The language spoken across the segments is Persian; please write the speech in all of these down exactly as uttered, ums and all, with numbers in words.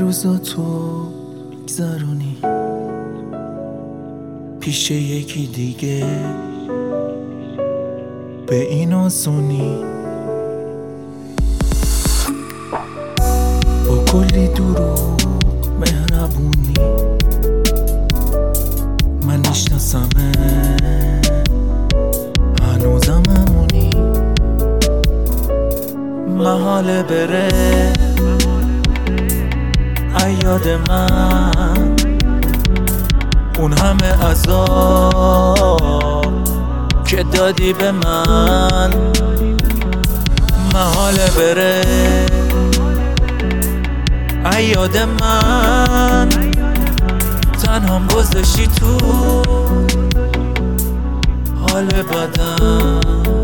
روزا تو میگذرونی پیش یکی دیگه، به این آسونی با کلی دروغ مهربونی. من نشناسمه هنوزم همونی، محاله بره ایاد من اون همه عذاب که دادی به من. محاله بره ایاد من تنهام گذاشتی تو حال بدم.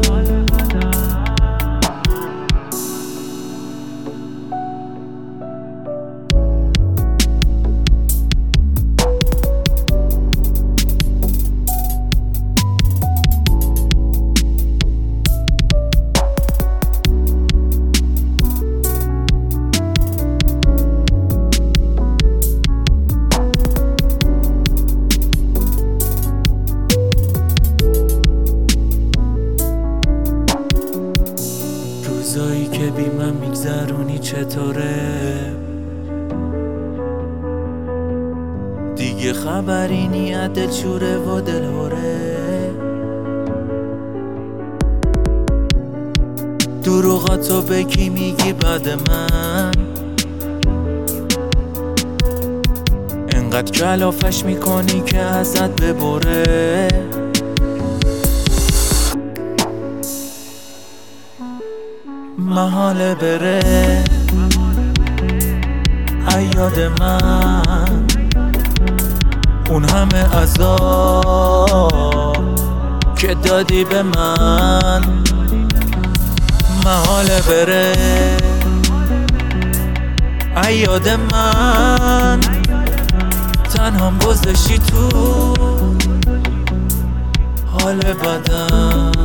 روزایی که بی من میگذرونی چطوره؟ دیگه خبری نی دلشوره و دلهوره. دروغاتو به کی میگی بعد من؟ انقدر کلافش میکنی که ازت ببره. محاله بره ایاد من اون همه عذاب که دادی به من. محاله بره ایاد من تنهام گذاشتی تو حال بدم.